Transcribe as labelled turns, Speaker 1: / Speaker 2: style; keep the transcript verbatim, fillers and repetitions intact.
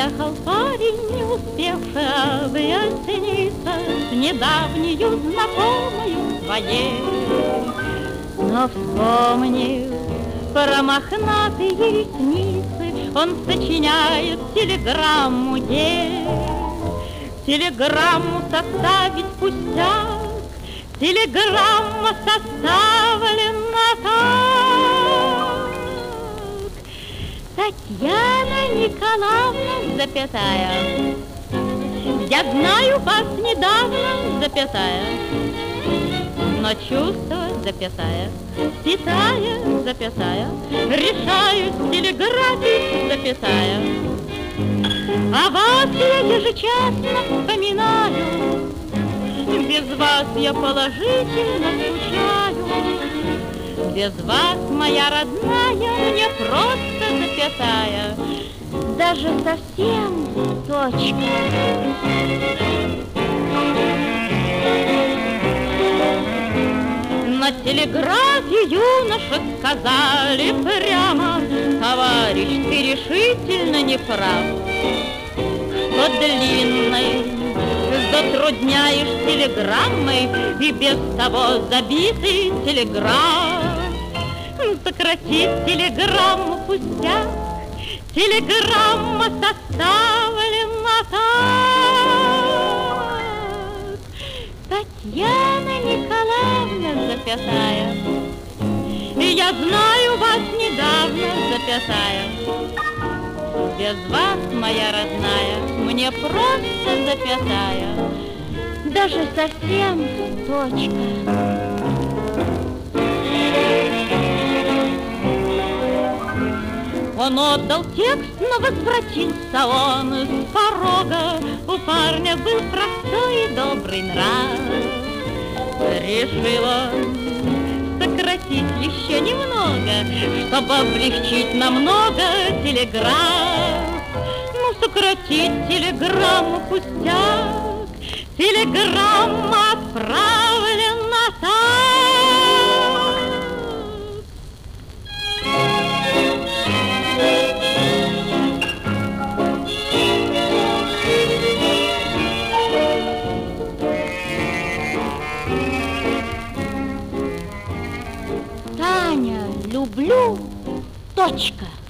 Speaker 1: Приехал парень, не успевший объясниться с недавнею знакомою своей. Но вспомнив про мохнатые ресницы, он сочиняет телеграмму ей. Телеграмму составить пустяк, телеграмма составлена так. Татьяна Николаевна, запятая, я знаю вас недавно, запятая, но чувство, запятая, питая, запятая, решаюсь телеграфить, запятая. А вас я ежечасно вспоминаю, без вас я положительно скучаю. Без вас, моя родная, мне просто запятая, даже совсем точка. На телеграфе юноша сказали прямо: товарищ, ты решительно не прав, что длинной затрудняешь телеграммой и без того забитый телеграф. Сократить телеграмму пустяк, телеграмма составлена так. Татьяна Николаевна, запятая, я знаю вас недавно, запятая. Без вас, моя родная, мне просто запятая, даже совсем точка. Он отдал текст, но возвратился он с порога. У парня был простой и добрый нрав. Решил он сократить еще немного, чтобы облегчить намного телеграф. Ну, сократить телеграмму пустяк, телеграмма отправлена так. Таня, люблю, точка.